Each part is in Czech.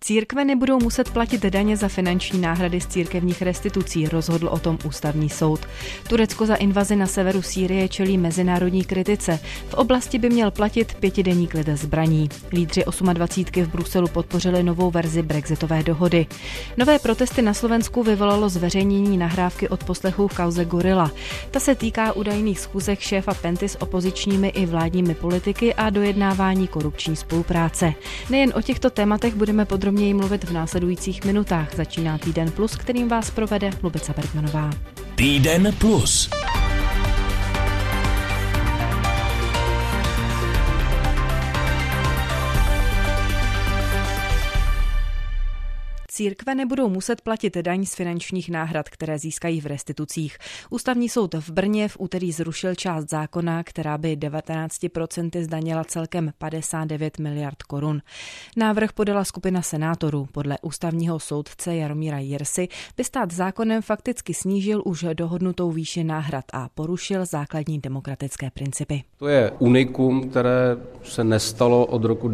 Církve nebudou muset platit daně za finanční náhrady z církevních restitucí, rozhodl o tom ústavní soud. Turecko za invazi na severu Sýrie čelí mezinárodní kritice. V oblasti by měl platit 5denní klid zbraní. Lídři 28 v Bruselu podpořili novou verzi brexitové dohody. Nové protesty na Slovensku vyvolalo zveřejnění nahrávky od poslechů v kauze Gorila. Ta se týká údajných schůzek šéfa Penty s opozičními i vládními politiky a dojednávání korupční spolupráce. Nejen o těchto tématech budeme podrobněji mluvit v následujících minutách. Začíná Týden plus, kterým vás provede Lubica Bergmanová. Týden plus. Církve nebudou muset platit daň z finančních náhrad, které získají v restitucích. Ústavní soud v Brně v úterý zrušil část zákona, která by 19% zdanila celkem 59 miliard korun. Návrh podala skupina senátorů. Podle ústavního soudce Jaromíra Jirsy by stát zákonem fakticky snížil už dohodnutou výši náhrad a porušil základní demokratické principy. To je unikum, které se nestalo od roku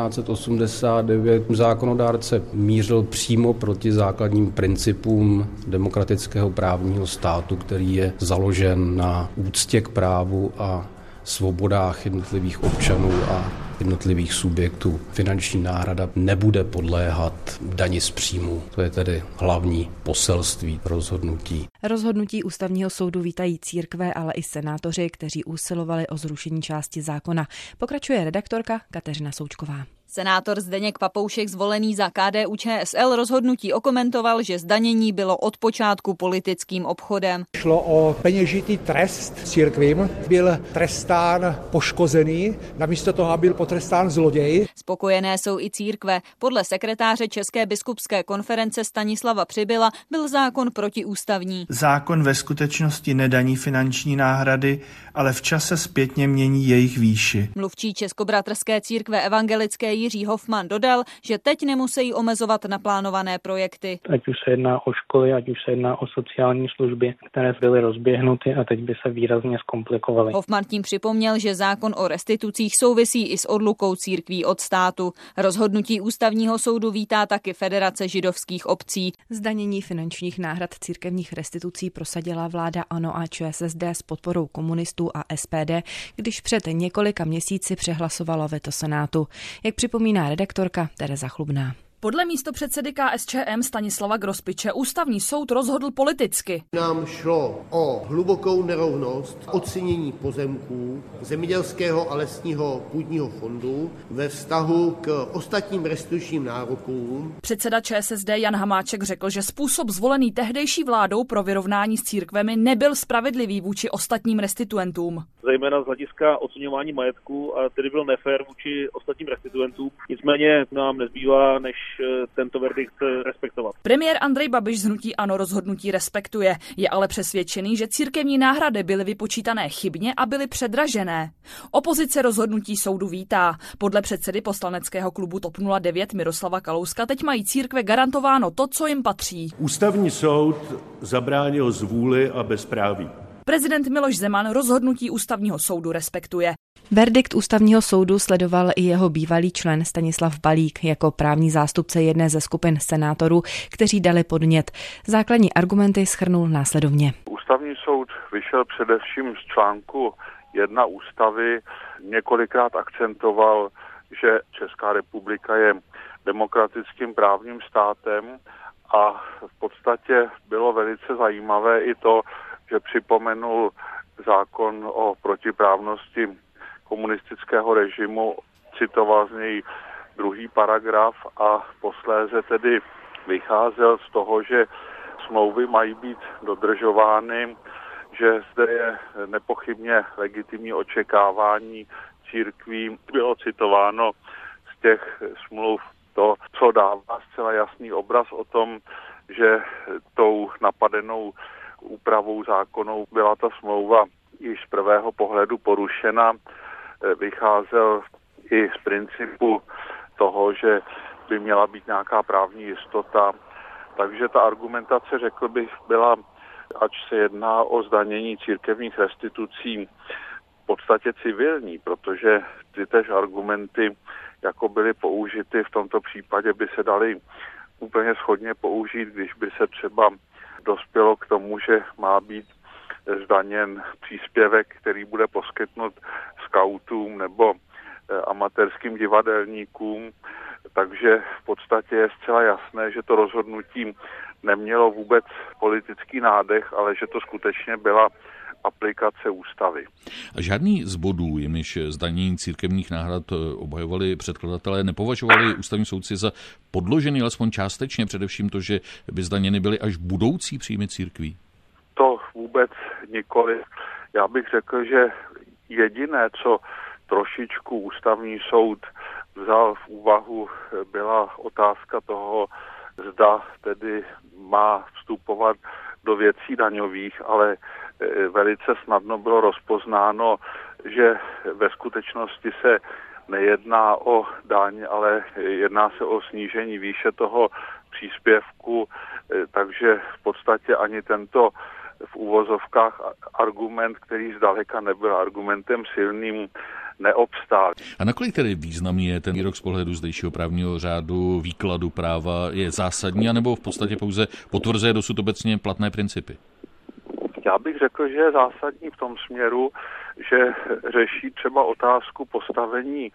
1989. Zákonodárce mířil přímo proti základním principům demokratického právního státu, který je založen na úctě k právu a svobodách jednotlivých občanů a jednotlivých subjektů. Finanční náhrada nebude podléhat dani z příjmu. To je tedy hlavní poselství rozhodnutí. Rozhodnutí ústavního soudu vítají církve, ale i senátoři, kteří usilovali o zrušení části zákona. Pokračuje redaktorka Kateřina Součková. Senátor Zdeněk Papoušek, zvolený za KDU-ČSL, rozhodnutí okomentoval, že zdanění bylo od počátku politickým obchodem. Šlo o peněžitý trest církvím. Byl trestán poškozený, namísto toho, aby byl potrestán zloděj. Spokojené jsou i církve. Podle sekretáře České biskupské konference Stanislava Přibyla byl zákon protiústavní. Zákon ve skutečnosti nedaní finanční náhrady, ale v čase zpětně mění jejich výši. Mluvčí Českobratrské církve evangelické Jiří Hofman dodal, že teď nemusí omezovat naplánované projekty. Ať už se jedná o školy, ať už se jedná o sociální služby, které byly rozběhnuty a teď by se výrazně zkomplikovaly. Hofman tím připomněl, že zákon o restitucích souvisí i s odlukou církví od státu. Rozhodnutí ústavního soudu vítá taky Federace židovských obcí. Zdanění finančních náhrad církevních restitucí prosadila vláda ANO a ČSSD s podporou komunistů a SPD, když před několika měsíci přehlasovalo veto Senátu. Jak připomíná redaktorka Tereza Chlubná. Podle místopředsedy KSČM Stanislava Grospiče ústavní soud rozhodl politicky. Nám šlo o hlubokou nerovnost ocenění pozemků zemědělského a lesního půdního fondu ve vztahu k ostatním restitučním nárokům. Předseda ČSSD Jan Hamáček řekl, že způsob zvolený tehdejší vládou pro vyrovnání s církvemi nebyl spravedlivý vůči ostatním restituentům. Zejména z hlediska oceňování majetku a tedy byl nefér vůči ostatním restituentům. Nicméně nám nezbývá, než tento verdikt respektovat. Premiér Andrej Babiš z hnutí ANO rozhodnutí respektuje, je ale přesvědčený, že církevní náhrady byly vypočítané chybně a byly předražené. Opozice rozhodnutí soudu vítá. Podle předsedy poslaneckého klubu TOP 09 Miroslava Kalouska teď mají církve garantováno to, co jim patří. Ústavní soud zabránil zvůli a bezpráví. Prezident Miloš Zeman rozhodnutí ústavního soudu respektuje. Verdikt ústavního soudu sledoval i jeho bývalý člen Stanislav Balík jako právní zástupce jedné ze skupin senátorů, kteří dali podnět. Základní argumenty shrnul následovně. Ústavní soud vyšel především z článku 1 ústavy, několikrát akcentoval, že Česká republika je demokratickým právním státem a v podstatě bylo velice zajímavé i to, že připomenul zákon o protiprávnosti komunistického režimu, citoval z něj 2. paragraf a posléze tedy vycházel z toho, že smlouvy mají být dodržovány, že zde je nepochybně legitimní očekávání církví. Bylo citováno z těch smluv to, co dává zcela jasný obraz o tom, že tou napadenou úpravou zákonou byla ta smlouva již z prvého pohledu porušena. Vycházel i z principu toho, že by měla být nějaká právní jistota. Takže ta argumentace, řekl bych, byla, ač se jedná o zdanění církevních restitucí, v podstatě civilní, protože ty též argumenty jako byly použity. V tomto případě by se daly úplně shodně použít, když by se třeba dospělo k tomu, že má být zdaněn příspěvek, který bude poskytnut skautům nebo amatérským divadelníkům. Takže v podstatě je zcela jasné, že to rozhodnutí nemělo vůbec politický nádech, ale že to skutečně byla aplikace ústavy. A žádný z bodů, jimiž zdanění církevních náhrad obhajovali předkladatelé, nepovažovali ústavní soudci za podložený alespoň částečně, především to, že by zdaněny byly až budoucí příjmy církví? To vůbec nikoli. Já bych řekl, že jediné, co trošičku ústavní soud vzal v úvahu, byla otázka toho, zda tedy má vstupovat do věcí daňových, ale velice snadno bylo rozpoznáno, že ve skutečnosti se nejedná o daň, ale jedná se o snížení výše toho příspěvku, takže v podstatě ani tento v úvozovkách argument, který zdaleka nebyl argumentem silným, neobstál. A nakolik tedy významný je ten výrok z pohledu zdejšího právního řádu, výkladu práva, je zásadní, anebo v podstatě pouze potvrzuje dosud obecně platné principy? Já bych řekl, že je zásadní v tom směru, že řeší třeba otázku postavení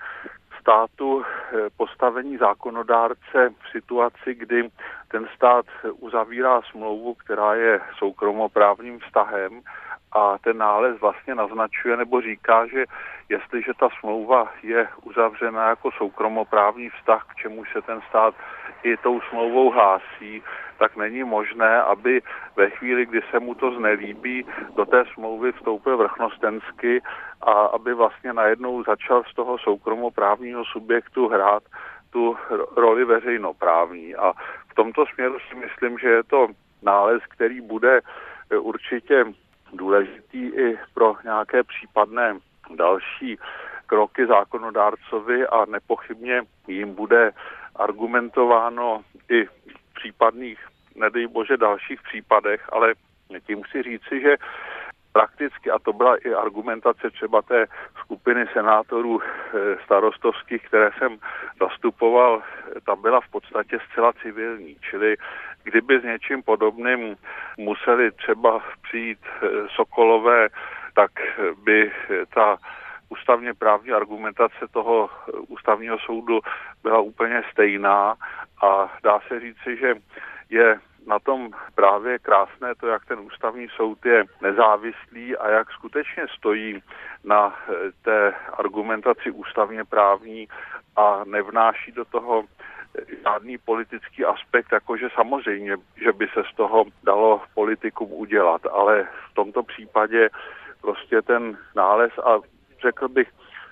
státu, postavení zákonodárce v situaci, kdy ten stát uzavírá smlouvu, která je soukromoprávním vztahem, a ten nález vlastně naznačuje nebo říká, že jestliže ta smlouva je uzavřena jako soukromoprávní vztah, k čemu se ten stát i tou smlouvou hlásí, tak není možné, aby ve chvíli, kdy se mu to znelíbí, do té smlouvy vstoupil vrchnostensky a aby vlastně najednou začal z toho soukromoprávního subjektu hrát tu roli veřejnoprávní. A v tomto směru si myslím, že je to nález, který bude určitě důležitý i pro nějaké případné další kroky zákonodárcovi a nepochybně jim bude argumentováno i v případných, nedej bože, dalších případech, ale tím chci říci, že prakticky, a to byla i argumentace třeba té skupiny senátorů starostovských, které jsem zastupoval, ta byla v podstatě zcela civilní, čili kdyby s něčím podobným museli třeba přijít Sokolové, tak by ta ústavně právní argumentace toho ústavního soudu byla úplně stejná a dá se říci, že je na tom právě krásné to, jak ten ústavní soud je nezávislý a jak skutečně stojí na té argumentaci ústavně právní a nevnáší do toho žádný politický aspekt, jakože samozřejmě, že by se z toho dalo politikum udělat, ale v tomto případě prostě ten nález a řekl bych,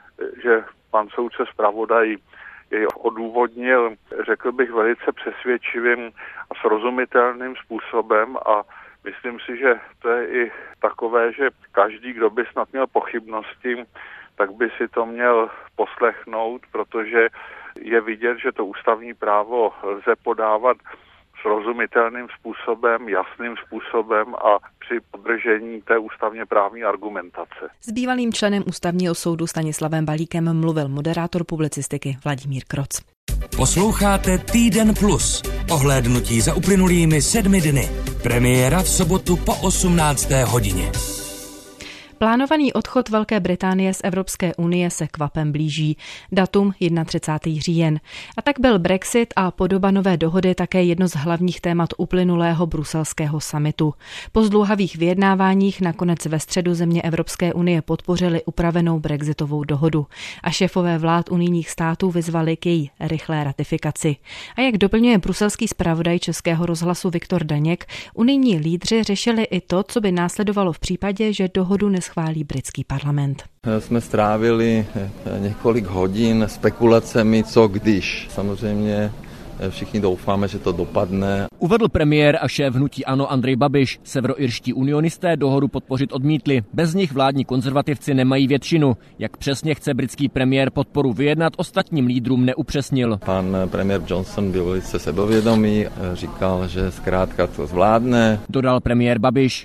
že pan soudce zpravodaj jej odůvodnil, řekl bych, velice přesvědčivým a srozumitelným způsobem a myslím si, že to je i takové, že každý, kdo by snad měl pochybnosti, tak by si to měl poslechnout, protože je vidět, že to ústavní právo lze podávat srozumitelným způsobem, jasným způsobem a při podržení té ústavně právní argumentace. S bývalým členem ústavního soudu Stanislavem Balíkem mluvil moderátor publicistiky Vladimír Kroc. Posloucháte Týden plus. Ohlédnutí za uplynulými 7 dny. Premiéra v sobotu po 18. hodině. Plánovaný odchod Velké Británie z Evropské unie se kvapem blíží. Datum 31. říjen. A tak byl Brexit a podoba nové dohody také jedno z hlavních témat uplynulého bruselského summitu. Po zdlouhavých vyjednáváních nakonec ve středu země Evropské unie podpořili upravenou brexitovou dohodu a šéfové vlád unijních států vyzvali k její rychlé ratifikaci. A jak doplňuje bruselský zpravodaj Českého rozhlasu Viktor Daněk, unijní lídři řešili i to, co by následovalo v případě, že dohodu schválí britský parlament. Jsme strávili několik hodin spekulacemi, co když. Samozřejmě všichni doufáme, že to dopadne. Uvedl premiér a šéf hnutí ANO Andrej Babiš. Severoirští unionisté dohodu podpořit odmítli. Bez nich vládní konzervativci nemají většinu. Jak přesně chce britský premiér podporu vyjednat, ostatním lídrům neupřesnil. Pan premiér Johnson byl velice sebevědomý, říkal, že zkrátka to zvládne. Dodal premiér Babiš.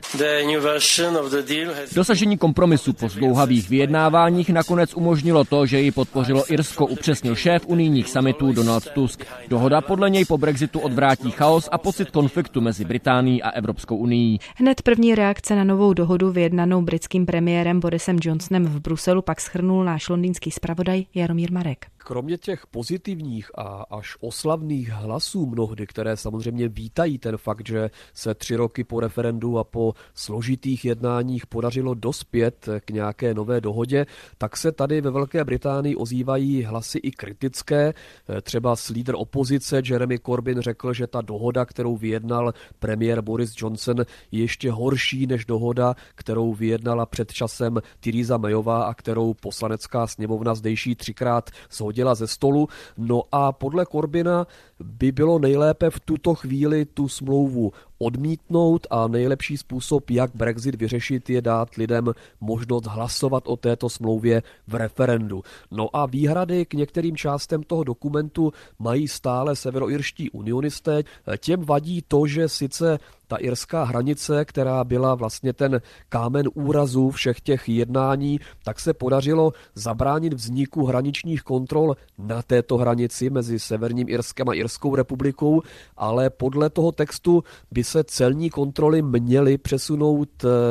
Dosažení kompromisu po zdlouhavých vyjednáváních nakonec umožnilo to, že ji podpořilo Irsko, upřesnil šéf unijních summitů Donald Tusk. Dohoda podle něj po Brexitu odvrátí chaos a pocit konfliktu mezi Británií a Evropskou unií. Hned první reakce na novou dohodu vyjednanou britským premiérem Borisem Johnsonem v Bruselu pak shrnul náš londýnský zpravodaj Jaromír Marek. Kromě těch pozitivních a až oslavných hlasů mnohdy, které samozřejmě vítají ten fakt, že se 3 roky po referendu a po složitých jednáních podařilo dospět k nějaké nové dohodě, tak se tady ve Velké Británii ozývají hlasy i kritické. Třeba lídr opozice Jeremy Corbyn řekl, že ta dohoda, kterou vyjednal premiér Boris Johnson, je ještě horší než dohoda, kterou vyjednala před časem Theresa Mayová a kterou poslanecká sněmovna zdejší 3krát shodila ze stolu. No a podle Corbyna by bylo nejlépe v tuto chvíli tu smlouvu odmítnout a nejlepší způsob, jak Brexit vyřešit, je dát lidem možnost hlasovat o této smlouvě v referendu. No a výhrady k některým částem toho dokumentu mají stále severoirští unionisté. Těm vadí to, že sice ta irská hranice, která byla vlastně ten kámen úrazu všech těch jednání, tak se podařilo zabránit vzniku hraničních kontrol na této hranici mezi Severním Irskem a Irskou republikou, ale podle toho textu by se celní kontroly měly přesunout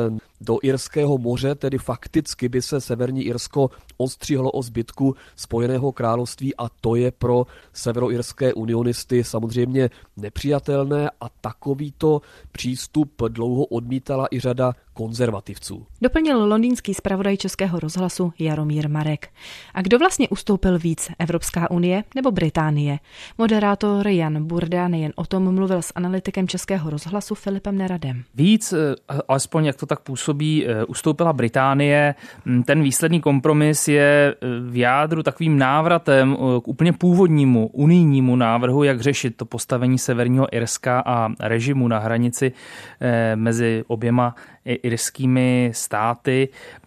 do Irského moře, tedy fakticky by se Severní Irsko odstřihlo o zbytku Spojeného království a to je pro severoirské unionisty samozřejmě nepřijatelné a takovýto přístup dlouho odmítala i řada konzervativců. Doplnil londýnský zpravodaj Českého rozhlasu Jaromír Marek. A kdo vlastně ustoupil víc, Evropská unie nebo Británie? Moderátor Jan Burda nejen o tom mluvil s analytikem Českého rozhlasu Filipem Neradem. Víc, alespoň jak to tak působí, ustoupila Británie. Ten výsledný kompromis je v jádru takovým návratem k úplně původnímu unijnímu návrhu, jak řešit to postavení Severního Irska a režimu na hranici mezi oběma irskými státy,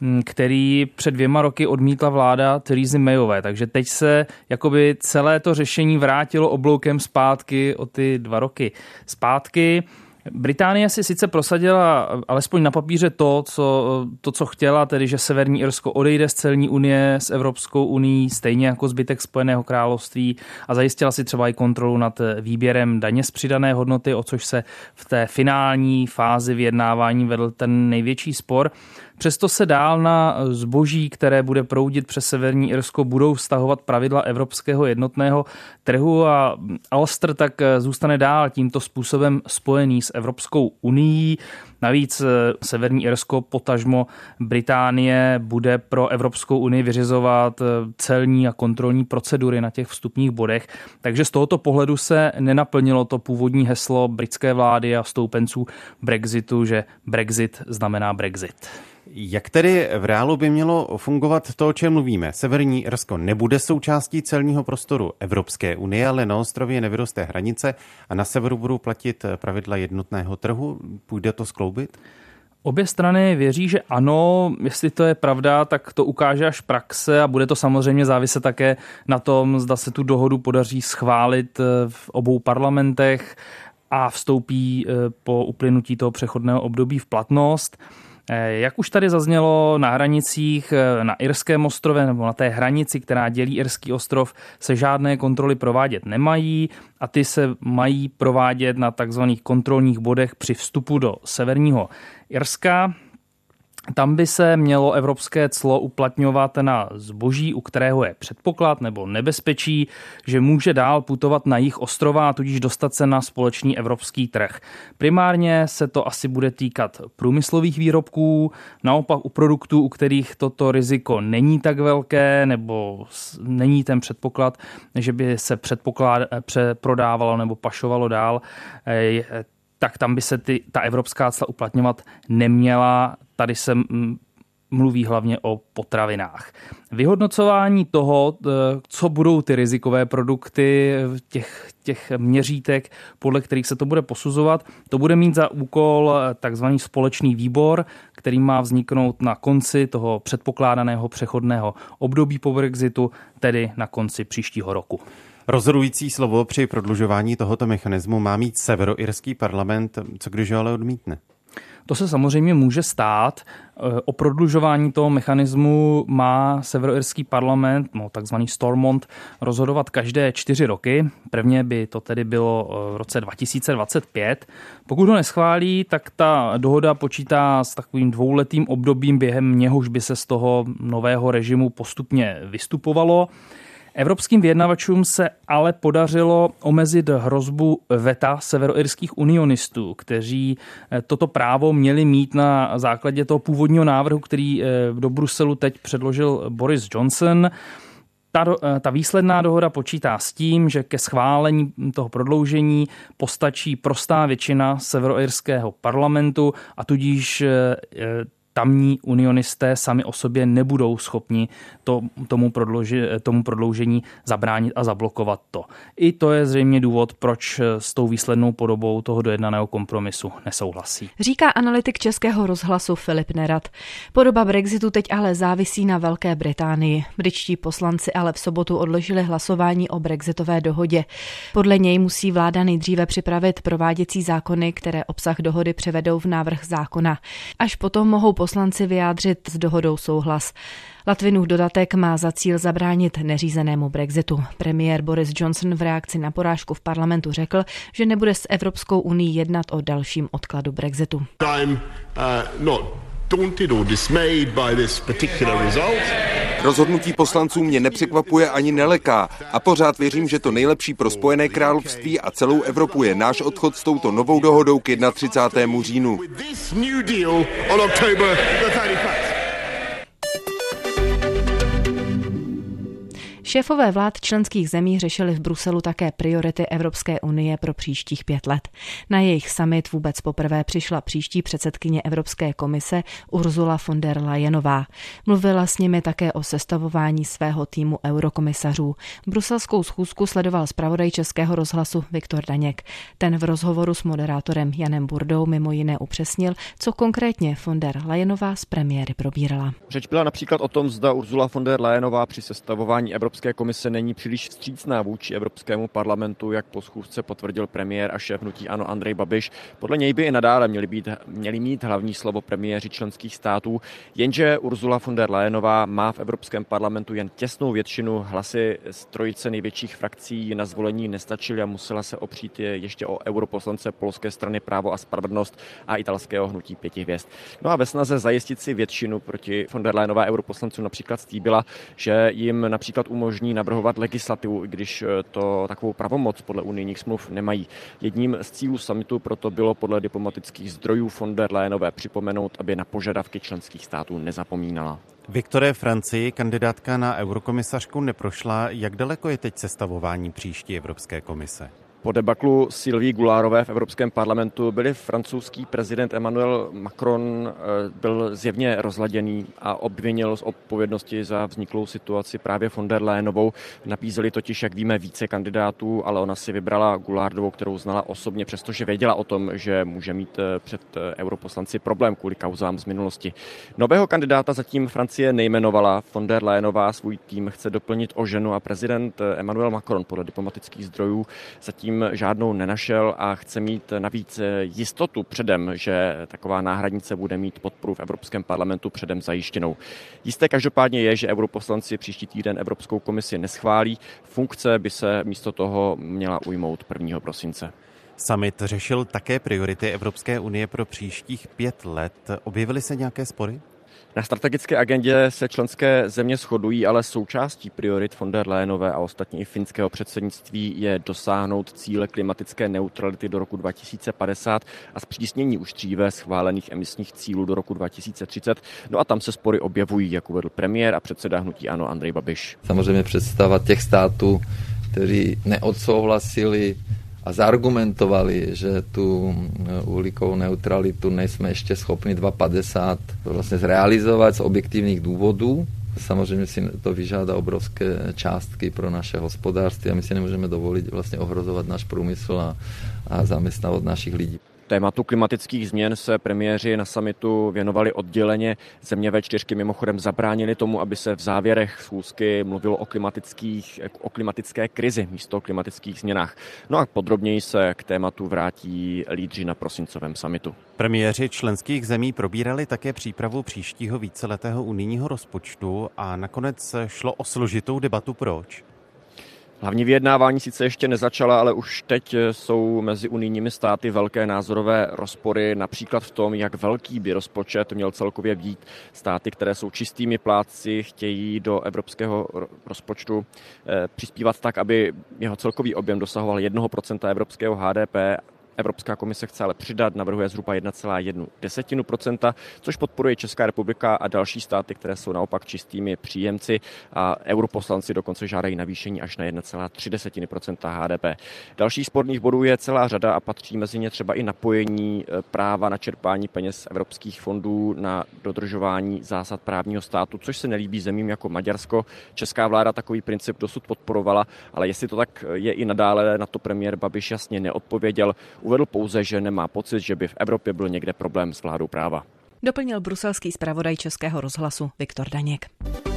který před 2 roky odmítla vláda Theresy Mayové. Takže teď se jakoby celé to řešení vrátilo obloukem zpátky o ty 2 roky zpátky. Británie si sice prosadila alespoň na papíře to, co chtěla, tedy že Severní Irsko odejde z celní unie s Evropskou unií, stejně jako zbytek Spojeného království a zajistila si třeba i kontrolu nad výběrem daně z přidané hodnoty, o což se v té finální fázi vyjednávání vedl ten největší spor. Přesto se dál na zboží, které bude proudit přes Severní Irsko, budou vztahovat pravidla evropského jednotného trhu a Ulster tak zůstane dál tímto způsobem spojený s Evropskou unií. Navíc Severní Irsko, potažmo Británie, bude pro Evropskou unii vyřizovat celní a kontrolní procedury na těch vstupních bodech. Takže z tohoto pohledu se nenaplnilo to původní heslo britské vlády a stoupenců Brexitu, že Brexit znamená Brexit. Jak tedy v reálu by mělo fungovat to, o čem mluvíme? Severní Irsko nebude součástí celního prostoru Evropské unie, ale na ostrově nevyroste hranice a na severu budou platit pravidla jednotného trhu. Půjde to skloubit? Obě strany věří, že ano, jestli to je pravda, tak to ukáže až praxe a bude to samozřejmě záviset také na tom, zda se tu dohodu podaří schválit v obou parlamentech a vstoupí po uplynutí toho přechodného období v platnost. Jak už tady zaznělo, na hranicích na Irském ostrově nebo na té hranici, která dělí Irský ostrov, se žádné kontroly provádět nemají a ty se mají provádět na takzvaných kontrolních bodech při vstupu do Severního Irska. Tam by se mělo evropské clo uplatňovat na zboží, u kterého je předpoklad nebo nebezpečí, že může dál putovat na jih ostrova a tudíž dostat se na společný evropský trh. Primárně se to asi bude týkat průmyslových výrobků, naopak u produktů, u kterých toto riziko není tak velké nebo není ten předpoklad, že by se prodávalo nebo pašovalo dál, tak tam by se ta evropská cla uplatňovat neměla. Tady se mluví hlavně o potravinách. Vyhodnocování toho, co budou ty rizikové produkty, těch měřítek, podle kterých se to bude posuzovat, to bude mít za úkol takzvaný společný výbor, který má vzniknout na konci toho předpokládaného přechodného období po Brexitu, tedy na konci příštího roku. Rozhodující slovo při prodlužování tohoto mechanismu má mít severoirský parlament, co když ho ale odmítne? To se samozřejmě může stát. O prodlužování toho mechanismu má severoirský parlament, takzvaný Stormont, rozhodovat každé 4 roky. Prvně by to tedy bylo v roce 2025. Pokud ho neschválí, tak ta dohoda počítá s takovým 2letým obdobím, během něhož by se z toho nového režimu postupně vystupovalo. Evropským vyjednavačům se ale podařilo omezit hrozbu veta severoirských unionistů, kteří toto právo měli mít na základě toho původního návrhu, který do Bruselu teď předložil Boris Johnson. Ta výsledná dohoda počítá s tím, že ke schválení toho prodloužení postačí prostá většina severoirského parlamentu a tudíž tamní unionisté sami o sobě nebudou schopni tomu prodloužení zabránit a zablokovat to. I to je zřejmě důvod, proč s tou výslednou podobou toho dojednaného kompromisu nesouhlasí. Říká analytik Českého rozhlasu Filip Nerad. Podoba Brexitu teď ale závisí na Velké Británii. Britští poslanci ale v sobotu odložili hlasování o brexitové dohodě. Podle něj musí vláda nejdříve připravit prováděcí zákony, které obsah dohody převedou v návrh zákona. Až potom mohou poslanci vyjádřit s dohodou souhlas. Latvinův dodatek má za cíl zabránit neřízenému Brexitu. Premiér Boris Johnson v reakci na porážku v parlamentu řekl, že nebude s Evropskou unií jednat o dalším odkladu Brexitu. Rozhodnutí poslanců mě nepřekvapuje ani neleká a pořád věřím, že to nejlepší pro Spojené království a celou Evropu je náš odchod s touto novou dohodou k 31. říjnu. Šéfové vlád členských zemí řešili v Bruselu také priority Evropské unie pro příštích 5 let. Na jejich summit vůbec poprvé přišla příští předsedkyně Evropské komise Ursula von der Leyenová. Mluvila s nimi také o sestavování svého týmu eurokomisařů. Bruselskou schůzku sledoval zpravodaj Českého rozhlasu Viktor Daněk. Ten v rozhovoru s moderátorem Janem Burdou mimo jiné upřesnil, co konkrétně von der Leyenová s premiéry probírala. Řeč byla například o tom, zda Ursula von der Leyenová při sestavování Evropské komise není příliš vstřícná vůči Evropskému parlamentu, jak po schůzce potvrdil premiér a šéf hnutí ANO Andrej Babiš. Podle něj by i nadále měli mít hlavní slovo premiéři členských států, jenže Ursula von der Leyenová má v Evropském parlamentu jen těsnou většinu, hlasy z trojice největších frakcí na zvolení nestačily a musela se opřít ještě o europoslance polské strany Právo a spravedlnost a italského hnutí 5 hvězd. No a ve snaze zajistit si většinu proti von der Leyenové europoslancům například slíbila, že jim například umožní navrhovat legislativu, i když to takovou pravomoc podle unijních smluv nemají. Jedním z cílů summitu proto bylo podle diplomatických zdrojů von der Leyenové připomenout, aby na požadavky členských států nezapomínala. Viktore, Francii kandidátka na eurokomisařku neprošla. Jak daleko je teď sestavování příští Evropské komise? Po debaklu Sylvie Goulárové v Evropském parlamentu byl francouzský prezident Emmanuel Macron byl zjevně rozladěný a obvinil z odpovědnosti za vzniklou situaci právě von der Leyenovou. Nabízeli totiž, jak víme, více kandidátů, ale ona si vybrala Goulardovou, kterou znala osobně, přestože věděla o tom, že může mít před europoslanci problém kvůli kauzám z minulosti. Nového kandidáta zatím Francie nejmenovala. Von der Leyenová svůj tým chce doplnit o ženu a prezident Emmanuel Macron podle diplomatických zdrojů zatím žádnou nenašel a chce mít navíc jistotu předem, že taková náhradnice bude mít podporu v Evropském parlamentu předem zajištěnou. Jisté každopádně je, že europoslanci příští týden Evropskou komisi neschválí. Funkce by se místo toho měla ujmout 1. prosince. Summit řešil také priority Evropské unie pro příštích 5 let. Objevily se nějaké spory? Na strategické agendě se členské země shodují, ale součástí priorit von der Leyenové a ostatně i finského předsednictví je dosáhnout cíle klimatické neutrality do roku 2050 a zpřísnění už dříve schválených emisních cílů do roku 2030. No a tam se spory objevují, jak uvedl premiér a předseda hnutí ANO Andrej Babiš. Samozřejmě představa těch států, kteří neodsouhlasili a zaargumentovali, že tu uhlíkovou neutralitu nejsme ještě schopni 2050 vlastně zrealizovat z objektivních důvodů. Samozřejmě si to vyžádá obrovské částky pro naše hospodářství a my si nemůžeme dovolit vlastně ohrozovat náš průmysl a zaměstnávat našich lidí. Tématu klimatických změn se premiéři na summitu věnovali odděleně. Země V4 mimochodem zabránili tomu, aby se v závěrech schůzky mluvilo o klimatické krizi místo o klimatických změnách. No a podrobněji se k tématu vrátí lídři na prosincovém summitu. Premiéři členských zemí probírali také přípravu příštího víceletého unijního rozpočtu a nakonec šlo o složitou debatu. Proč? Hlavní vyjednávání sice ještě nezačala, ale už teď jsou mezi unijními státy velké názorové rozpory, například v tom, jak velký by rozpočet měl celkově být. Státy, které jsou čistými plátci, chtějí do evropského rozpočtu přispívat tak, aby jeho celkový objem dosahoval 1% evropského HDP. Evropská komise chce ale přidat, navrhuje zhruba 1,1%, což podporuje Česká republika a další státy, které jsou naopak čistými příjemci, a europoslanci dokonce žádají navýšení až na 1,3% HDP. Dalších sporných bodů je celá řada a patří mezi ně třeba i napojení práva na čerpání peněz z evropských fondů na dodržování zásad právního státu, což se nelíbí zemím jako Maďarsko. Česká vláda takový princip dosud podporovala, ale jestli to tak je i nadále, na to premiér Babiš jasně neodpověděl. Uvedl pouze, že nemá pocit, že by v Evropě byl někde problém s vládou práva. Doplnil bruselský zpravodaj Českého rozhlasu Viktor Daněk.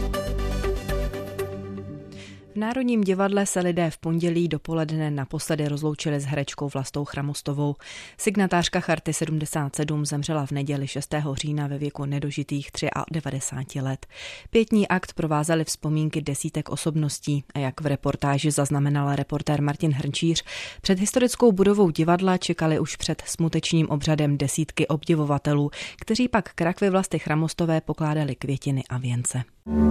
V Národním divadle se lidé v pondělí dopoledne naposledy rozloučili s herečkou Vlastou Chramostovou. Signatářka Charty 77 zemřela v neděli 6. října ve věku nedožitých 93 let. Pětní akt provázely vzpomínky desítek osobností a jak v reportáži zaznamenal reportér Martin Hrnčíř, před historickou budovou divadla čekali už před smutečným obřadem desítky obdivovatelů, kteří pak k rakvi Vlasty Chramostové pokládali květiny a věnce.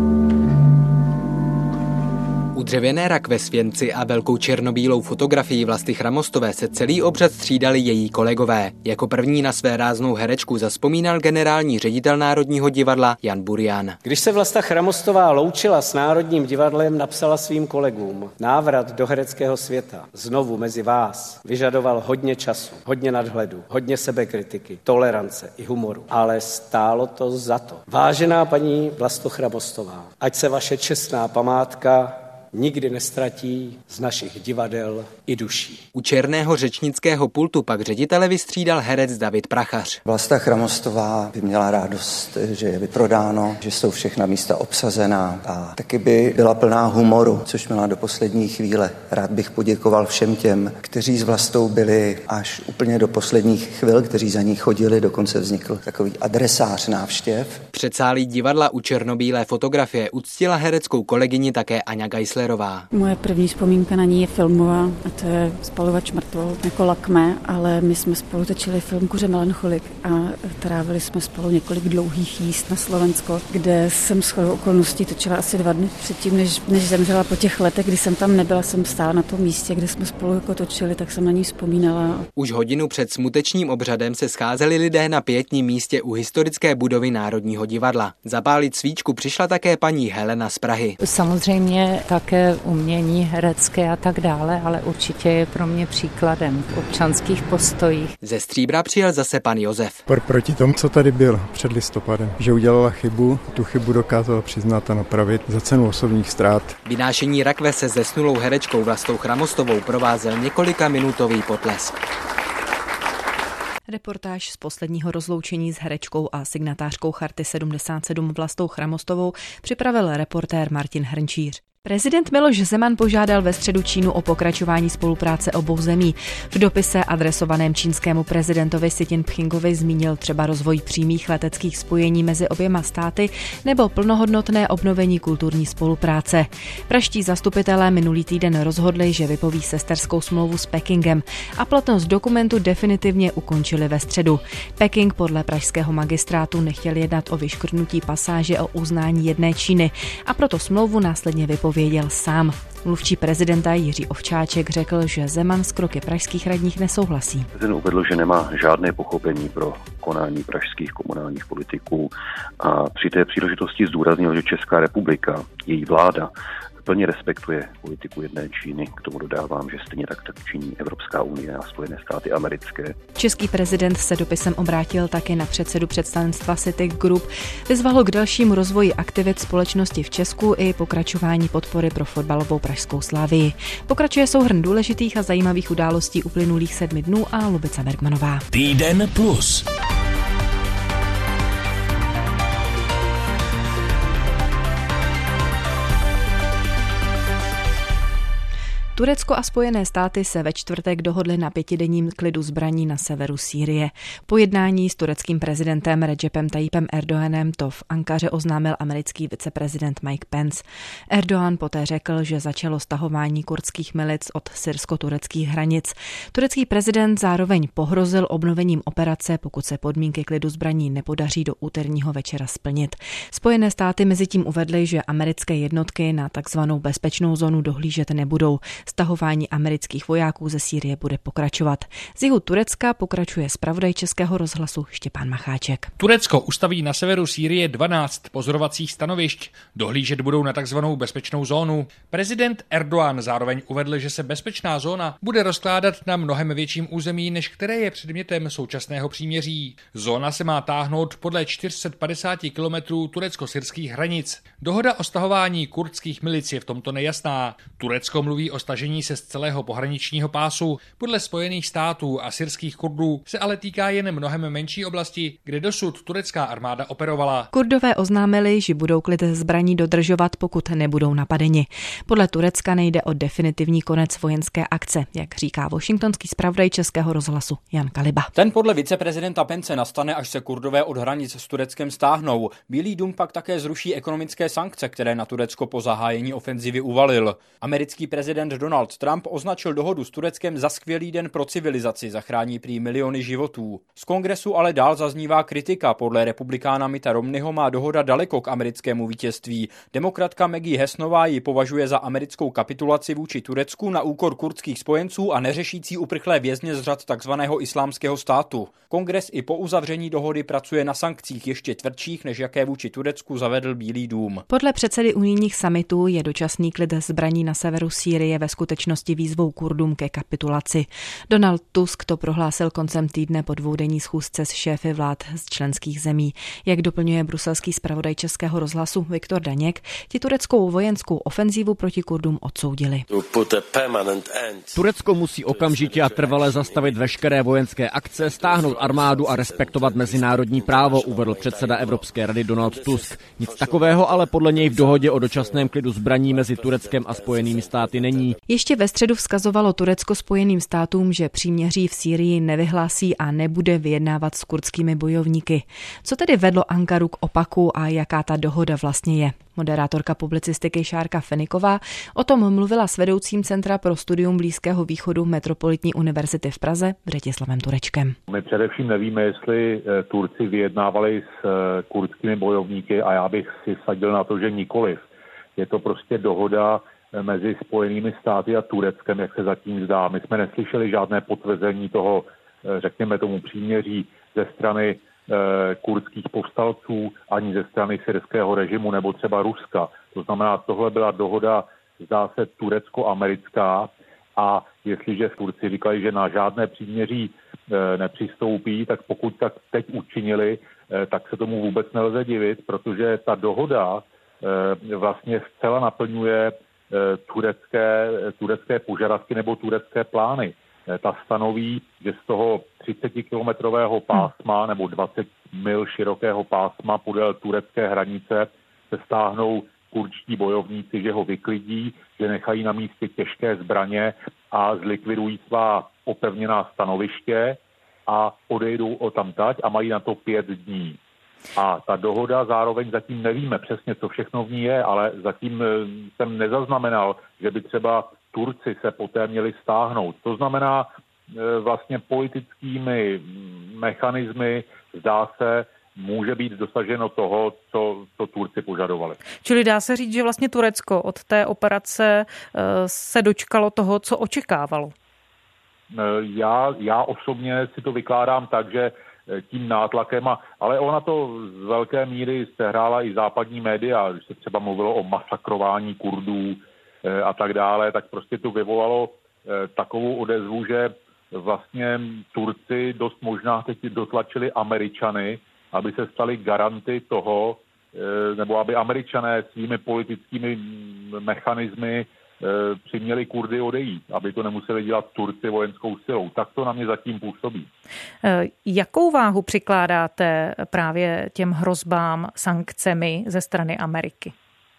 U dřevěné rakve s věnci a velkou černobílou fotografií Vlasty Chramostové se celý obřad střídali její kolegové. Jako první na své ráznou herečku zavzpomínal generální ředitel Národního divadla Jan Burian. Když se Vlasta Chramostová loučila s Národním divadlem, napsala svým kolegům: návrat do hereckého světa, znovu mezi vás, vyžadoval hodně času, hodně nadhledu, hodně sebekritiky, tolerance i humoru, ale stálo to za to. Vážená paní Vlasto Chramostová, ať se vaše čestná památka nikdy nestratí z našich divadel i duší. U černého řečnického pultu pak ředitele vystřídal herec David Prachař. Vlasta Chramostová by měla radost, že je vyprodáno, že jsou všechna místa obsazená a taky by byla plná humoru, což měla do poslední chvíle. Rád bych poděkoval všem těm, kteří s Vlastou byli až úplně do posledních chvil, kteří za ní chodili, dokonce vznikl takový adresář návštěv. Předsálí divadla u černobílé fotografie uctila hereckou kolegyni také Aňa Geislerová. Moje první vzpomínka na ní je filmová a to je Spalovač mrtvol jako Lakmé, ale my jsme spolu točili film Kuře melancholik a trávili jsme spolu několik dlouhých jízd na Slovensko, kde jsem shodou okolností točila asi 2 dny předtím, než zemřela. Po těch letech, kdy jsem tam nebyla, jsem stála na tom místě, kde jsme spolu jako točili, tak jsem na ní vzpomínala. Už hodinu před smutečným obřadem se scházeli lidé na pietním místě u historické budovy Národního divadla. Zapálit svíčku přišla také paní Helena z Prahy. Samozřejmě také umění herecké a tak dále, ale určitě je pro mě příkladem v občanských postojích. Ze Stříbra přijel zase pan Josef. Proti tomu, co tady byl před listopadem, že udělala chybu, tu chybu dokázala přiznat a napravit za cenu osobních ztrát. Vynášení rakve se zesnulou herečkou Vlastou Chramostovou provázel několikaminutový potlesk. Reportáž z posledního rozloučení s herečkou a signatářkou Charty 77 Vlastou Chramostovou připravil reportér Martin Hrnčíř. Prezident Miloš Zeman požádal ve středu Čínu o pokračování spolupráce obou zemí. V dopise adresovaném čínskému prezidentovi Xi Jinpingovi zmínil třeba rozvoj přímých leteckých spojení mezi oběma státy nebo plnohodnotné obnovení kulturní spolupráce. Pražští zastupitelé minulý týden rozhodli, že vypoví sesterskou smlouvu s Pekingem a platnost dokumentu definitivně ukončili ve středu. Peking podle pražského magistrátu nechtěl jednat o vyškrtnutí pasáže o uznání jedné Číny a proto smlouvu následně vypověděl sám. Mluvčí prezidenta Jiří Ovčáček řekl, že Zeman s kroky pražských radních nesouhlasí. Ten uvedl, že nemá žádné pochopení pro konání pražských komunálních politiků a při té příležitosti zdůraznil, že Česká republika, její vláda, plně respektuje politiku jedné Číny. K tomu dodávám, že stejně tak činí Evropská unie a Spojené státy americké. Český prezident se dopisem obrátil také na předsedu představenstva Citic Group. Vyzval ho k dalšímu rozvoji aktivit společnosti v Česku i pokračování podpory pro fotbalovou pražskou Slavii. Pokračuje souhrn důležitých a zajímavých událostí uplynulých 7 dnů a Lubica Bergmanová. Týden plus. Turecko a Spojené státy se ve čtvrtek dohodly na 5denním klidu zbraní na severu Sýrie. Po jednání s tureckým prezidentem Recepem Tayyipem Erdoganem to v Ankaře oznámil americký viceprezident Mike Pence. Erdogan poté řekl, že začalo stahování kurdských milic od syrsko-tureckých hranic. Turecký prezident zároveň pohrozil obnovením operace, pokud se podmínky klidu zbraní nepodaří do úterního večera splnit. Spojené státy mezitím uvedly, že americké jednotky na takzvanou bezpečnou zónu dohlížet nebudou. Stahování amerických vojáků ze Sýrie bude pokračovat. Z jihu Turecka pokračuje zpravodaj Českého rozhlasu Štěpán Macháček. Turecko ustaví na severu Sýrie 12 pozorovacích stanovišť. Dohlížet budou na takzvanou bezpečnou zónu. Prezident Erdogan zároveň uvedl, že se bezpečná zóna bude rozkládat na mnohem větším území, než které je předmětem současného příměří. Zóna se má táhnout podle 450 kilometrů turecko-syrských hranic. Dohoda o stahování kurdských milic je v tomto nejasná. Turecko mluví o stažení se z celého pohraničního pásu. Podle Spojených států a syrských Kurdů se ale týká jen mnohem menší oblasti, kde dosud turecká armáda operovala. Kurdové oznámili, že budou klid zbraní dodržovat, pokud nebudou napadeni. Podle Turecka nejde o definitivní konec vojenské akce, jak říká washingtonský zpravodaj Českého rozhlasu Jan Kaliba. Ten podle viceprezidenta Pence nastane, až se Kurdové od hranic s Tureckem stáhnou. Bílý dům pak také zruší ekonomické sankce, které na Turecko po zahájení ofenzivy uvalil. Americký prezident Donald Trump označil dohodu s Tureckem za skvělý den pro civilizaci, zachrání prý miliony životů. Z kongresu ale dál zaznívá kritika. Podle republikána Mitta Romneyho má dohoda daleko k americkému vítězství. Demokratka Maggie Hessnová ji považuje za americkou kapitulaci vůči Turecku na úkor kurdských spojenců a neřešící uprchlé vězně z řad takzvaného islámského státu. Kongres i po uzavření dohody pracuje na sankcích ještě tvrdších, než jaké vůči Turecku zavedl Bílý dům. Podle předsedy unijních summitů je dočasný klid zbraní na severu Sýrie ve skutečnosti výzvou Kurdům ke kapitulaci. Donald Tusk to prohlásil koncem týdne po dvoudenní schůzce s šéfy vlád z členských zemí. Jak doplňuje bruselský zpravodaj Českého rozhlasu Viktor Daněk, ti tureckou vojenskou ofenzívu proti Kurdům odsoudili. Turecko musí okamžitě a trvale zastavit veškeré vojenské akce, stáhnout armádu a respektovat mezinárodní právo, uvedl předseda Evropské rady Donald Tusk. Nic takového ale podle něj v dohodě o dočasném klidu zbraní mezi Tureckem a Spojenými státy není. Ještě ve středu vzkazovalo Turecko Spojeným státům, že příměří v Sýrii nevyhlásí a nebude vyjednávat s kurdskými bojovníky. Co tedy vedlo Ankaru k opaku a jaká ta dohoda vlastně je? Moderátorka publicistiky Šárka Feniková o tom mluvila s vedoucím Centra pro studium Blízkého východu Metropolitní univerzity v Praze Břetislavem Turečkem. My především nevíme, jestli Turci vyjednávali s kurdskými bojovníky a já bych si vsadil na to, že nikoliv. Je to prostě dohoda mezi Spojenými státy a Tureckem, jak se zatím zdá. My jsme neslyšeli žádné potvrzení toho, řekněme tomu příměří ze strany kurdských povstalců, ani ze strany syrského režimu nebo třeba Ruska. To znamená, tohle byla dohoda, zdá se, turecko-americká a jestliže Turci říkali, že na žádné příměří nepřistoupí, tak pokud tak teď učinili, tak se tomu vůbec nelze divit, protože ta dohoda vlastně zcela naplňuje turecké požadavky nebo turecké plány. Ta stanoví, že z toho 30-kilometrového pásma nebo 20 mil širokého pásma podél turecké hranice se stáhnou kurdští bojovníci, že ho vyklidí, že nechají na místě těžké zbraně a zlikvidují svá opevněná stanoviště a odejdou odtamtať a mají na to 5 dní. A ta dohoda zároveň zatím nevíme přesně, co všechno v ní je, ale zatím jsem nezaznamenal, že by třeba Turci se poté měli stáhnout. To znamená, vlastně politickými mechanismy, zdá se, může být dosaženo toho, co Turci požadovali. Čili dá se říct, že vlastně Turecko od té operace se dočkalo toho, co očekávalo? Já osobně si to vykládám tak, že tím nátlakem, ale ona to z velké míry sehrála i západní média, když se třeba mluvilo o masakrování Kurdů, a tak dále, tak prostě to vyvolalo takovou odezvu, že vlastně Turci dost možná teď dotlačili Američany, aby se stali garanty toho, nebo aby Američané svými politickými mechanismy přiměli Kurdy odejít, aby to nemuseli dělat Turci vojenskou silou. Tak to na mě zatím působí. Jakou váhu přikládáte právě těm hrozbám sankcemi ze strany Ameriky?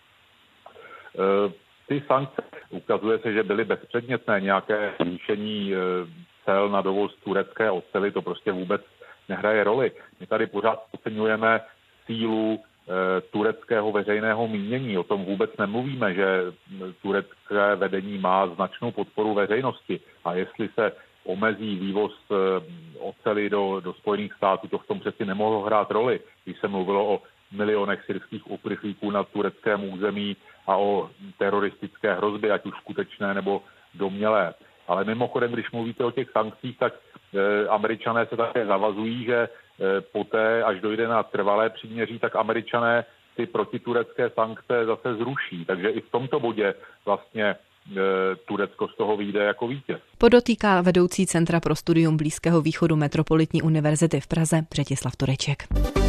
Ty sankce, ukazuje se, že byly bezpředmětné, nějaké zvýšení cel na dovoz turecké oceli, to prostě vůbec nehraje roli. My tady pořád oceňujeme sílu tureckého veřejného mínění. O tom vůbec nemluvíme, že turecké vedení má značnou podporu veřejnosti a jestli se omezí vývoz oceli do Spojených států, to v tom přeci nemohlo hrát roli, když se mluvilo o milionech syrských uprchlíků na tureckém území a o teroristické hrozbě, ať už skutečné nebo domnělé. Ale mimochodem, když mluvíte o těch sankcích, tak Američané se také zavazují, že poté, až dojde na trvalé příměří, tak Američané ty protiturecké sankce zase zruší. Takže i v tomto bodě vlastně Turecko z toho vyjde jako vítěz. Podotýká vedoucí Centra pro studium Blízkého východu Metropolitní univerzity v Praze Břetislav Tureček.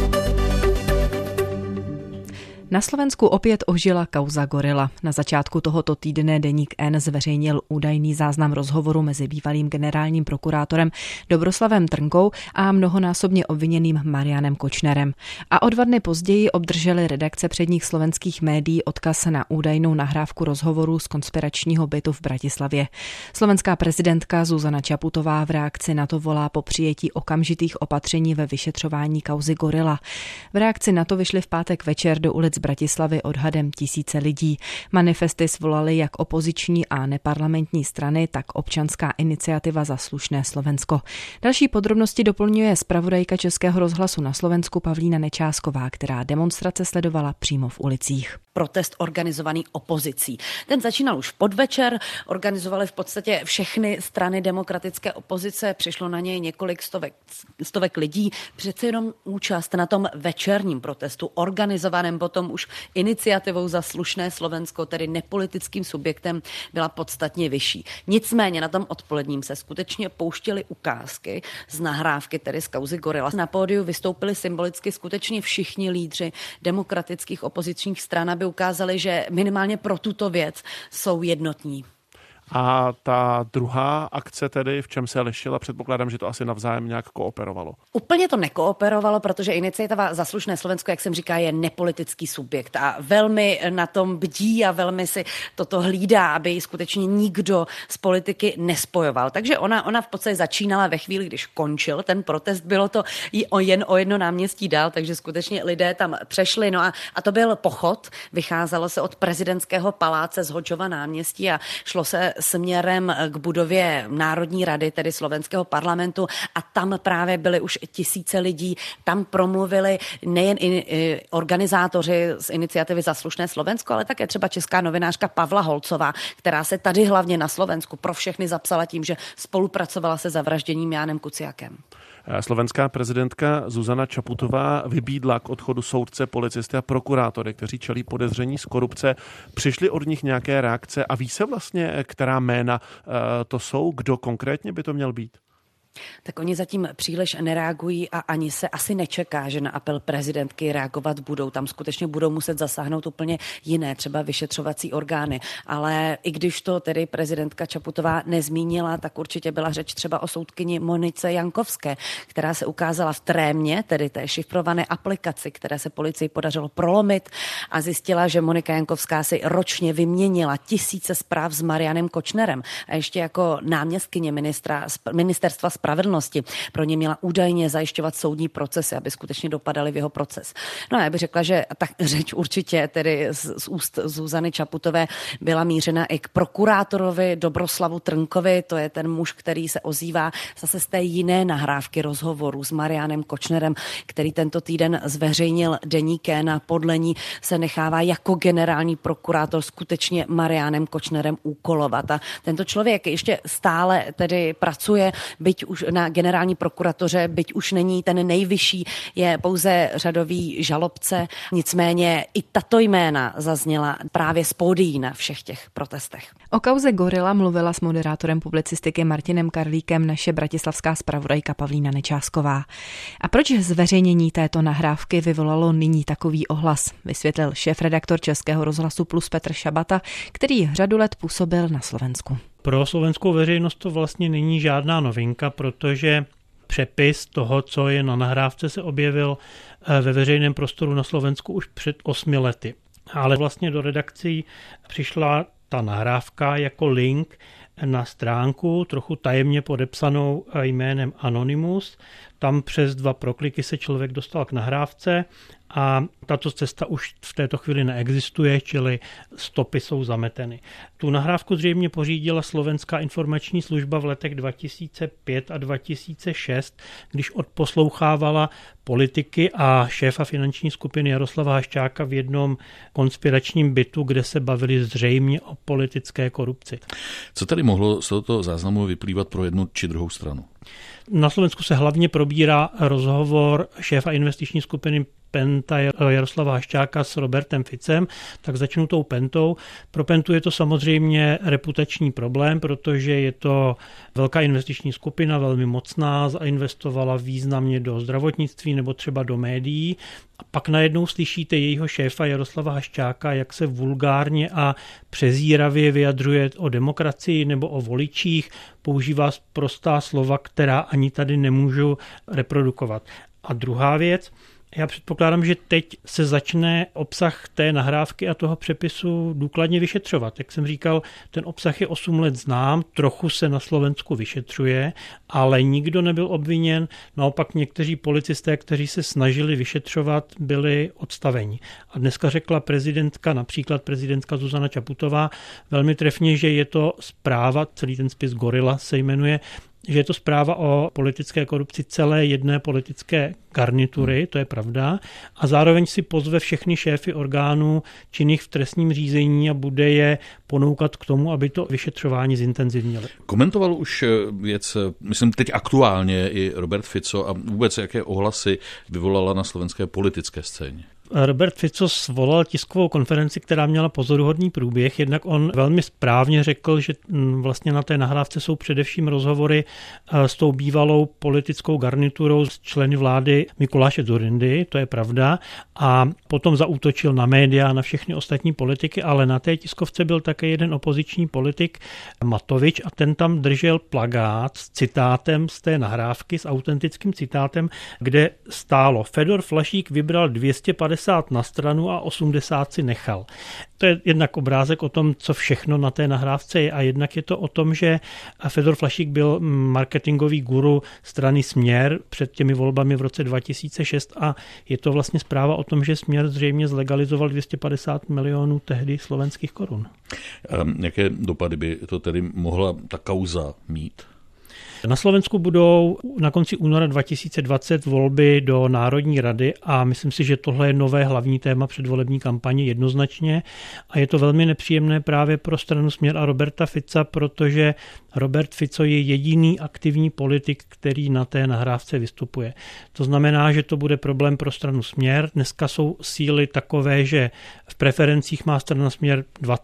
Na Slovensku opět ožila kauza Gorila. Na začátku tohoto týdne deník N zveřejnil údajný záznam rozhovoru mezi bývalým generálním prokurátorem Dobroslavem Trnkou a mnohonásobně obviněným Marianem Kočnerem. A o 2 dny později obdrželi redakce předních slovenských médií odkaz na údajnou nahrávku rozhovoru z konspiračního bytu v Bratislavě. Slovenská prezidentka Zuzana Čaputová v reakci na to volá po přijetí okamžitých opatření ve vyšetřování kauzy Gorila. V reakci na to vyšli v pátek večer do ulic Bratislavy odhadem tisíce lidí. Manifesty svolali jak opoziční a neparlamentní strany, tak občanská iniciativa Za slušné Slovensko. Další podrobnosti doplňuje zpravodajka Českého rozhlasu na Slovensku Pavlína Nečásková, která demonstrace sledovala přímo v ulicích. Protest organizovaný opozicí. Ten začínal už v podvečer, organizovali v podstatě všechny strany demokratické opozice, přišlo na něj několik stovek lidí. Přece jenom účast na tom večerním protestu, organizovaném potom už iniciativou Za slušné Slovensko, tedy nepolitickým subjektem, byla podstatně vyšší. Nicméně na tom odpoledním se skutečně pouštěly ukázky z nahrávky, tedy z kauzy Gorila. Na pódiu vystoupili symbolicky skutečně všichni lídři demokratických opozičních stran, aby ukázali, že minimálně pro tuto věc jsou jednotní. A ta druhá akce tedy, v čem se lišila? Předpokládám, že to asi navzájem nějak kooperovalo. Úplně to nekooperovalo, protože iniciativa Za slušné Slovensko, jak jsem říká, je nepolitický subjekt a velmi na tom bdí a velmi si toto hlídá, aby ji skutečně nikdo z politiky nespojoval. Takže ona v podstatě začínala ve chvíli, když končil ten protest. Bylo to jen o jedno náměstí dál, takže skutečně lidé tam přešli. No a to byl pochod. Vycházelo se od prezidentského paláce z Hodžova náměstí a šlo se směrem k budově Národní rady, tedy slovenského parlamentu, a tam právě byly už tisíce lidí. Tam promluvili nejen organizátoři z iniciativy Za slušné Slovensko, ale také třeba česká novinářka Pavla Holcová, která se tady hlavně na Slovensku pro všechny zapsala tím, že spolupracovala se zavražděním Jánem Kuciakem. Slovenská prezidentka Zuzana Čaputová vybídla k odchodu soudce, policisty a prokurátory, kteří čelí podezření z korupce. Přišly od nich nějaké reakce a ví se vlastně, která jména to jsou? Kdo konkrétně by to měl být? Tak oni zatím příliš nereagují a ani se asi nečeká, že na apel prezidentky reagovat budou. Tam skutečně budou muset zasáhnout úplně jiné, třeba vyšetřovací orgány. Ale i když to tedy prezidentka Čaputová nezmínila, tak určitě byla řeč třeba o soudkyni Monice Jankovské, která se ukázala v trémě, tedy té šifrované aplikaci, které se policii podařilo prolomit, a zjistila, že Monika Jankovská si ročně vyměnila tisíce zpráv s Marianem Kočnerem a ještě jako náměstkyně ministerstva spravedlnosti pro ně měla údajně zajišťovat soudní procesy, aby skutečně dopadaly v jeho proces. No a já bych řekla, že ta řeč určitě tedy z úst Zuzany Čaputové byla mířena i k prokurátorovi Dobroslavu Trnkovi, to je ten muž, který se ozývá zase z té jiné nahrávky rozhovoru s Marianem Kočnerem, který tento týden zveřejnil deník N a podle ní se nechává jako generální prokurátor skutečně Marianem Kočnerem úkolovat. A tento člověk ještě stále tedy pracuje, byť už na generální prokuratoře, byť už není ten nejvyšší, je pouze řadový žalobce. Nicméně i tato jména zazněla právě z pódií na všech těch protestech. O kauze Gorila mluvila s moderátorem publicistiky Martinem Karlíkem naše bratislavská zpravodajka Pavlína Nečásková. A proč zveřejnění této nahrávky vyvolalo nyní takový ohlas, vysvětlil šéfredaktor Českého rozhlasu Plus Petr Šabata, který řadu let působil na Slovensku. Pro slovenskou veřejnost to vlastně není žádná novinka, protože přepis toho, co je na nahrávce, se objevil ve veřejném prostoru na Slovensku už před 8 lety. Ale vlastně do redakcí přišla ta nahrávka jako link na stránku, trochu tajemně podepsanou jménem Anonymous. Tam přes 2 prokliky se člověk dostal k nahrávce a tato cesta už v této chvíli neexistuje, čili stopy jsou zameteny. Tu nahrávku zřejmě pořídila Slovenská informační služba v letech 2005 a 2006, když odposlouchávala politiky a šéfa finanční skupiny Jaroslava Haščáka v jednom konspiračním bytu, kde se bavili zřejmě o politické korupci. Co tady mohlo z tohoto záznamu vyplývat pro jednu či druhou stranu? Na Slovensku se hlavně probírá rozhovor šéfa investiční skupiny Penta Jaroslava Haščáka s Robertem Ficem, tak začnu tou Pentou. Pro Pentu je to samozřejmě reputační problém, protože je to velká investiční skupina, velmi mocná, zainvestovala významně do zdravotnictví nebo třeba do médií. A pak najednou slyšíte jejího šéfa Jaroslava Haščáka, jak se vulgárně a přezíravě vyjadřuje o demokracii nebo o voličích, používá prostá slova, která ani tady nemůžu reprodukovat. A druhá věc, já předpokládám, že teď se začne obsah té nahrávky a toho přepisu důkladně vyšetřovat. Jak jsem říkal, ten obsah je 8 let znám, trochu se na Slovensku vyšetřuje, ale nikdo nebyl obviněn. Naopak někteří policisté, kteří se snažili vyšetřovat, byli odstaveni. A dneska řekla prezidentka, například prezidentka Zuzana Čaputová, velmi trefně, že je to zpráva, celý ten spis Gorila se jmenuje, že je to zpráva o politické korupci celé jedné politické garnitury, to je pravda, a zároveň si pozve všechny šéfy orgánů činných v trestním řízení a bude je ponoukat k tomu, aby to vyšetřování zintenzivnili. Komentoval už věc, myslím teď aktuálně i Robert Fico a vůbec jaké ohlasy vyvolala na slovenské politické scéně? Robert Fico svolal tiskovou konferenci, která měla pozoruhodný průběh, jednak on velmi správně řekl, že vlastně na té nahrávce jsou především rozhovory s tou bývalou politickou garniturou s členy vlády Mikuláše Dzurindy, to je pravda, a potom zaútočil na média, na všechny ostatní politiky, ale na té tiskovce byl také jeden opoziční politik Matovič a ten tam držel plakát s citátem z té nahrávky, s autentickým citátem, kde stálo: Fedor Flašík vybral 250 na stranu a 80 si nechal. To je jednak obrázek o tom, co všechno na té nahrávce je, a jednak je to o tom, že Fedor Flašík byl marketingový guru strany Směr před těmi volbami v roce 2006 a je to vlastně zpráva o tom, že Směr zřejmě zlegalizoval 250 milionů tehdy slovenských korun. Jaké dopady by to tedy mohla ta kauza mít? Na Slovensku budou na konci února 2020 volby do Národní rady a myslím si, že tohle je nové hlavní téma předvolební kampaně jednoznačně a je to velmi nepříjemné právě pro stranu Směr a Roberta Fica, protože Robert Fico je jediný aktivní politik, který na té nahrávce vystupuje. To znamená, že to bude problém pro stranu Směr. Dneska jsou síly takové, že v preferencích má strana Směr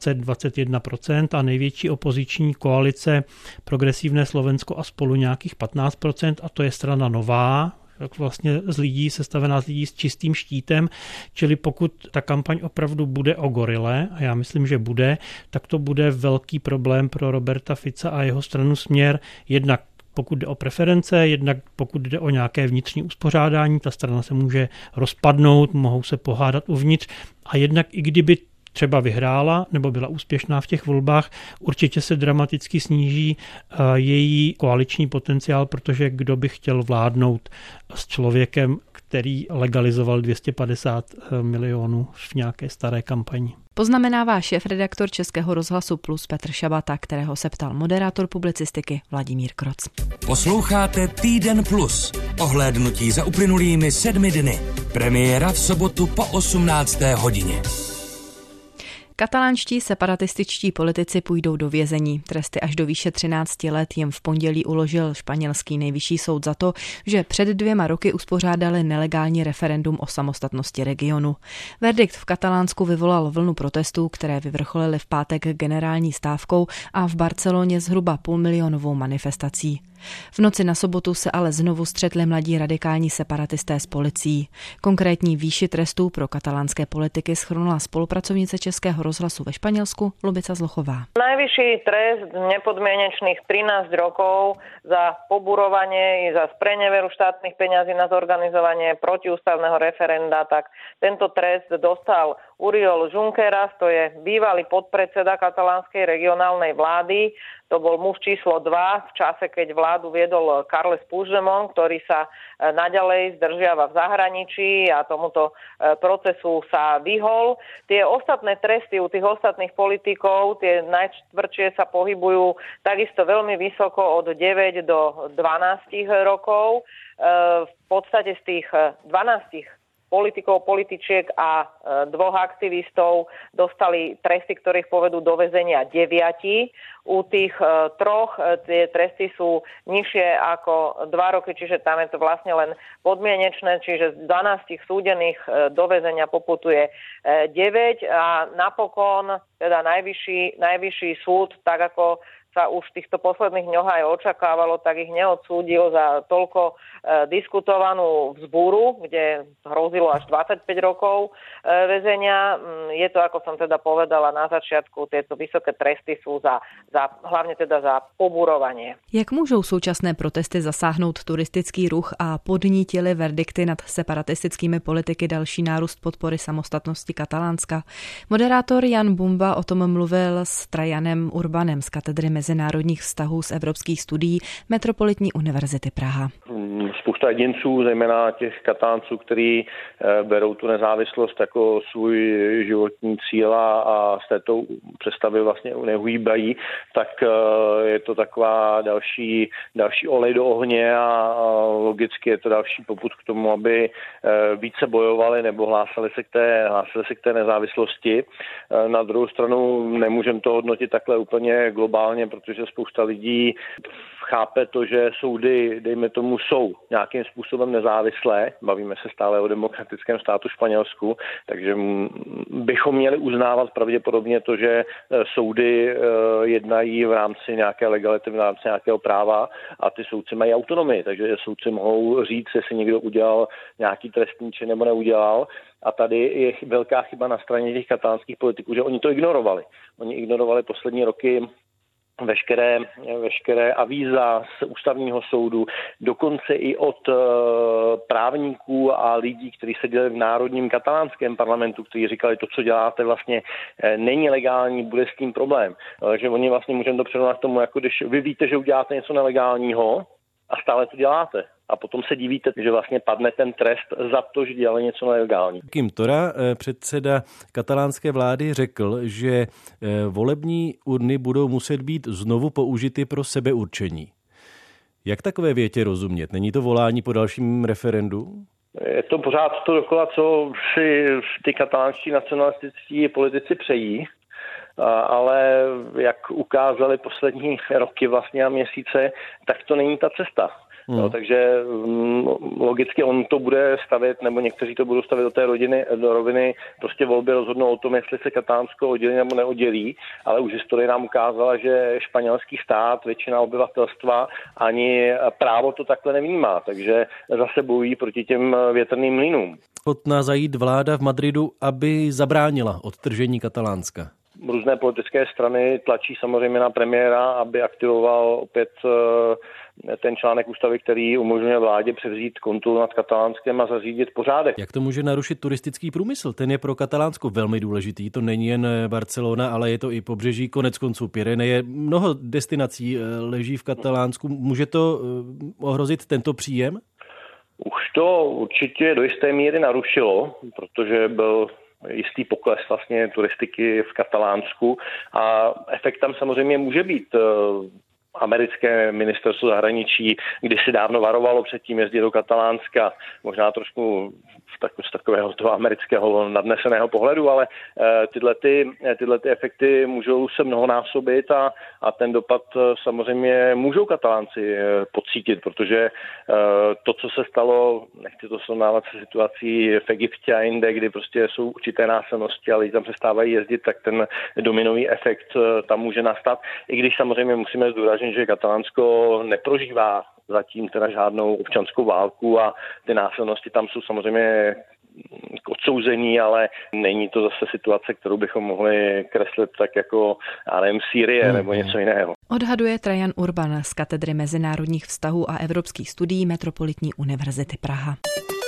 20-21% a největší opoziční koalice Progresivné Slovensko a Spolu nějakých 15% a to je strana Nová, vlastně z lidí, sestavená z lidí s čistým štítem, čili pokud ta kampaň opravdu bude o gorile, a já myslím, že bude, tak to bude velký problém pro Roberta Fica a jeho stranu Směr, jednak pokud jde o preference, jednak pokud jde o nějaké vnitřní uspořádání, ta strana se může rozpadnout, mohou se pohádat uvnitř a jednak i kdyby třeba vyhrála nebo byla úspěšná v těch volbách, určitě se dramaticky sníží její koaliční potenciál, protože kdo by chtěl vládnout s člověkem, který legalizoval 250 milionů v nějaké staré kampani. Poznamenává šéfredaktor Českého rozhlasu Plus Petr Šabata, kterého se ptal moderátor publicistiky Vladimír Kroc. Posloucháte Týden Plus. Ohlédnutí za uplynulými 7 dny. Premiéra v sobotu po 18. hodině. Katalánští separatističtí politici půjdou do vězení. Tresty až do výše 13 let jim v pondělí uložil španělský nejvyšší soud za to, že před 2 roky uspořádali nelegální referendum o samostatnosti regionu. Verdikt v Katalánsku vyvolal vlnu protestů, které vyvrcholily v pátek generální stávkou a v Barceloně zhruba 500 000 manifestací. V noci na sobotu se ale znovu střetli mladí radikální separatisté s policií. Konkrétní výši trestů pro katalánské politiky shrnula spolupracovnice Českého rozhlasu ve Španělsku Lubica Zlochová. Najvyšší trest nepodmienečných 13 rokov za poburovanie i za spreneveru štátnych peňazí na zorganizovanie protiústavného referenda, tak tento trest dostal Oriol Junqueras, to je bývalý podpredseda katalánskej regionálnej vlády. To bol muž číslo 2 v čase, keď vládu viedol Carles Puigdemont, ktorý sa naďalej zdržiava v zahraničí a tomuto procesu sa vyhol. Tie ostatné tresty u tých ostatných politikov, tie najtvrdšie sa pohybujú takisto veľmi vysoko od 9 do 12 rokov. V podstate z tých 12 politikov, političiek a 2 aktivistov dostali tresty, ktorých povedú do väzenia 9. U tých 3 tie tresty sú nižšie ako 2 roky, čiže tam je to vlastne len podmienečné, čiže z 12 súdených do väzenia poputuje 9 a napokon teda najvyšší súd, tak ako sa už v týchto posledných dňoch aj očakávalo, tak ich neodsúdil za toľko diskutovanú vzbúru, kde hrozilo až 25 rokov väzenia. Je to, ako som teda povedala na začiatku, tieto vysoké tresty sú hlavne teda za poburovanie. Jak můžou současné protesty zasáhnout turistický ruch a podnítily verdikty nad separatistickými politiky další nárůst podpory samostatnosti Katalánska? Moderátor Jan Bumba o tom mluvil s Trajanem Urbanem z katedry mezinárodních vztahů z evropských studií Metropolitní univerzity Praha. Spousta jedinců, zejména těch Katalánců, kteří berou tu nezávislost jako svůj životní cíl a z této představy vlastně neuhýbají, tak je to taková další olej do ohně a logicky je to další popud k tomu, aby více bojovali nebo hlásili se k té nezávislosti. Na druhou stranu nemůžeme to hodnotit takhle úplně globálně, protože spousta lidí chápe to, že soudy, dejme tomu, jsou nějakým způsobem nezávislé. Bavíme se stále o demokratickém státu Španělsku, takže bychom měli uznávat pravděpodobně to, že soudy jednají v rámci nějaké legality, v rámci nějakého práva a ty soudci mají autonomii, takže soudci mohou říct, jestli někdo udělal nějaký trestný čin nebo neudělal. A tady je velká chyba na straně těch katalánských politiků, že oni to ignorovali. Oni ignorovali poslední roky veškeré avíza z ústavního soudu, dokonce i od právníků a lidí, kteří seděli v národním katalánském parlamentu, kteří říkali, to, co děláte, vlastně není legální, bude s tím problém. Takže oni vlastně můžeme to přirovnat k tomu, jako když vy víte, že uděláte něco nelegálního a stále to děláte. A potom se divíte, že vlastně padne ten trest za to, že dělali něco nelegální. Kim Tora, předseda katalánské vlády, řekl, že volební urny budou muset být znovu použity pro sebeurčení. Jak takové větě rozumět? Není to volání po dalším referendu? Je to pořád to dokola, co si ty katalánští nacionalističtí politici přejí. Ale jak ukázali poslední roky vlastně a měsíce, tak to není ta cesta. No, takže logicky on to bude stavět, nebo někteří to budou stavět do roviny, prostě volby rozhodnou o tom, jestli se Katalánsko oddělí nebo neoddělí, ale už historie nám ukázala, že španělský stát, většina obyvatelstva ani právo to takhle nevnímá, takže zase bojují proti těm větrným mlýnům. Ochotná zajít vláda v Madridu, aby zabránila odtržení Katalánska? Různé politické strany tlačí samozřejmě na premiéra, aby aktivoval opět ten článek ústavy, který umožňuje vládě převzít kontrolu nad Katalánskem a zařídit pořádek. Jak to může narušit turistický průmysl? Ten je pro Katalánsko velmi důležitý. To není jen Barcelona, ale je to i pobřeží, konec konců Pyreneje. Mnoho destinací leží v Katalánsku. Může to ohrozit tento příjem? Už to určitě do jisté míry narušilo, protože byl jistý pokles vlastně turistiky v Katalánsku a efekt tam samozřejmě může být. Americké ministerstvo zahraničí kdysi dávno varovalo před tím jezdit do Katalánska, možná trošku z takového toho amerického nadneseného pohledu, ale tyhle ty efekty můžou se mnohonásobit a ten dopad samozřejmě můžou Katalánci pocítit, protože to, co se stalo, nechci to srovnávat se situací v Egyptě a jinde, kdy prostě jsou určité násilnosti, ale lidi tam přestávají jezdit, tak ten dominový efekt tam může nastat. I když samozřejmě musíme zdůraznit, že Katalánsko neprožívá zatím teda žádnou občanskou válku a ty násilnosti tam jsou samozřejmě k odsouzení, ale není to zase situace, kterou bychom mohli kreslit tak jako, já nevím, Sýrie nebo něco jiného. Odhaduje Trajan Urban z katedry mezinárodních vztahů a evropských studií Metropolitní univerzity Praha.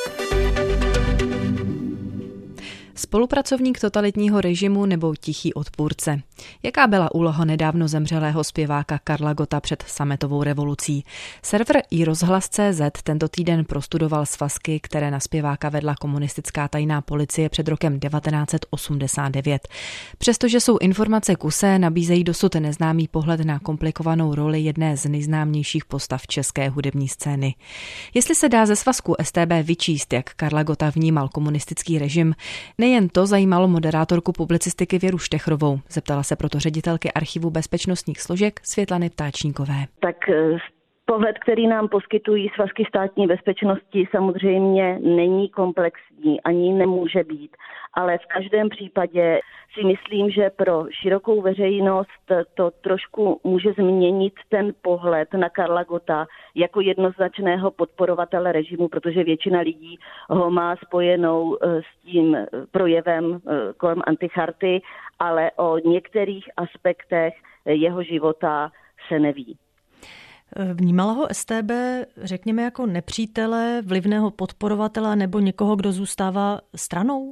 Spolupracovník totalitního režimu nebo tichý odpůrce. Jaká byla úloha nedávno zemřelého zpěváka Karla Gotta před sametovou revolucí? Server iRozhlas.cz tento týden prostudoval svazky, které na zpěváka vedla komunistická tajná policie před rokem 1989. Přestože jsou informace kusé, nabízejí dosud neznámý pohled na komplikovanou roli jedné z nejznámějších postav české hudební scény. Jestli se dá ze svazku StB vyčíst, jak Karla Gotta vnímal komunistický režim, nejen to zajímalo moderátorku publicistiky Věru Štechrovou. Zeptala se proto ředitelky archivu bezpečnostních složek Světlany Ptáčníkové. Tak pohled, který nám poskytují svazky státní bezpečnosti, samozřejmě není komplexní, ani nemůže být, ale v každém případě si myslím, že pro širokou veřejnost to trošku může změnit ten pohled na Karla Gotta jako jednoznačného podporovatele režimu, protože většina lidí ho má spojenou s tím projevem kolem anticharty, ale o některých aspektech jeho života se neví. Vnímala ho StB, řekněme, jako nepřítele, vlivného podporovatele nebo někoho, kdo zůstává stranou?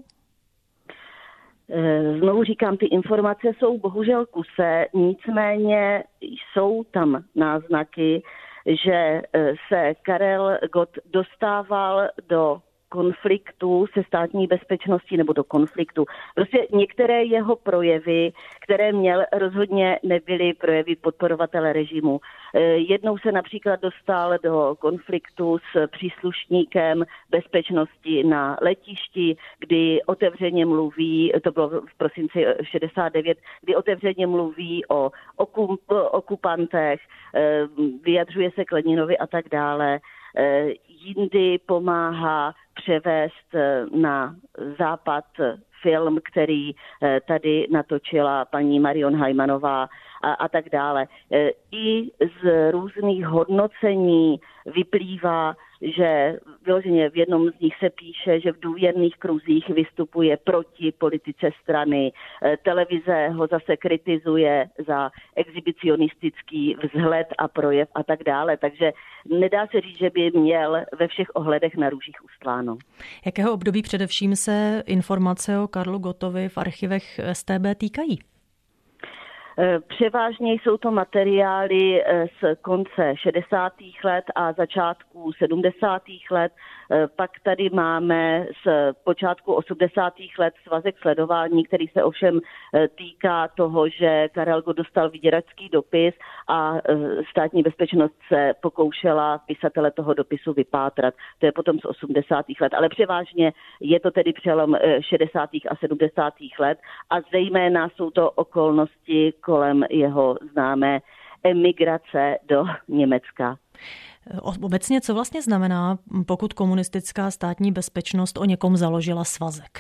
Znovu říkám, ty informace jsou bohužel kusé, nicméně jsou tam náznaky, že se Karel Gott dostával do konfliktu se státní bezpečností nebo do konfliktu. Prostě některé jeho projevy, které měl, rozhodně nebyly projevy podporovatele režimu. Jednou se například dostal do konfliktu s příslušníkem bezpečnosti na letišti, kdy otevřeně mluví, to bylo v prosinci 69, kdy otevřeně mluví o okupantech, vyjadřuje se k Leninovi a tak dále. Jindy pomáhá převést na západ film, který tady natočila paní Marion Hajmanová a tak dále. I z různých hodnocení vyplývá, že vyloženě v jednom z nich se píše, že v důvěrných kruzích vystupuje proti politice strany. Televize ho zase kritizuje za exhibicionistický vzhled a projev a tak dále. Takže nedá se říct, že by měl ve všech ohledech na růžích ustláno. Jakého období především se informace o Karlu Gottovi v archivech StB týkají? Převážně jsou to materiály z konce 60. let a začátku 70. let. Pak tady máme z počátku 80. let svazek sledování, který se ovšem týká toho, že Karel Gott dostal vyděračský dopis a státní bezpečnost se pokoušela pisatele toho dopisu vypátrat. To je potom z 80. let, ale převážně je to tedy přelom 60. a 70. let a zejména jsou to okolnosti kolem jeho známé emigrace do Německa. Obecně, co vlastně znamená, pokud komunistická státní bezpečnost o někom založila svazek?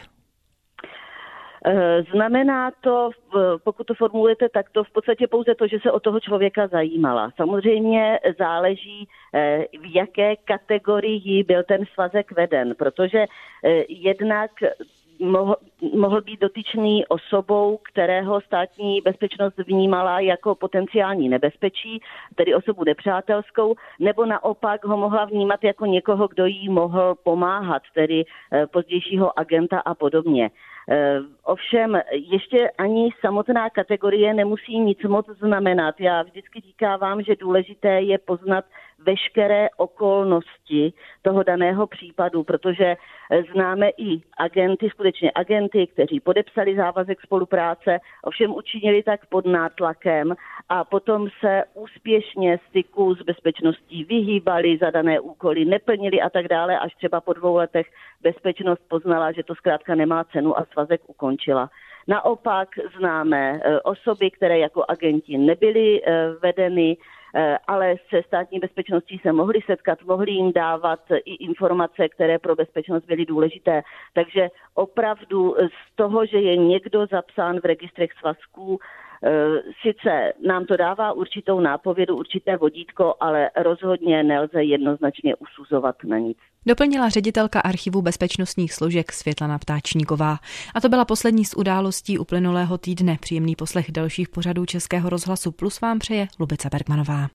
Znamená to, pokud to formulujete takto, v podstatě pouze to, že se o toho člověka zajímala. Samozřejmě záleží, v jaké kategorii byl ten svazek veden, protože jednak mohl být dotyčný osobou, kterého státní bezpečnost vnímala jako potenciální nebezpečí, tedy osobu nepřátelskou, nebo naopak ho mohla vnímat jako někoho, kdo jí mohl pomáhat, tedy pozdějšího agenta a podobně. Ovšem ještě ani samotná kategorie nemusí nic moc znamenat. Já vždycky říkávám, že důležité je poznat veškeré okolnosti toho daného případu, protože známe i agenty, kteří podepsali závazek spolupráce, ovšem učinili tak pod nátlakem a potom se úspěšně styku s bezpečností vyhýbali, zadané úkoly neplnili a tak dále, až třeba po 2 letech bezpečnost poznala, že to zkrátka nemá cenu a svazek ukončila. Naopak známe osoby, které jako agenti nebyly vedeny, ale se státní bezpečností se mohli setkat, mohli jim dávat i informace, které pro bezpečnost byly důležité. Takže opravdu z toho, že je někdo zapsán v registrech svazků, sice nám to dává určitou nápovědu, určité vodítko, ale rozhodně nelze jednoznačně usuzovat na nic. Doplnila ředitelka archivu bezpečnostních složek Světlana Ptáčníková. A to byla poslední z událostí uplynulého týdne. Příjemný poslech dalších pořadů Českého rozhlasu Plus vám přeje Lubica Bergmanová.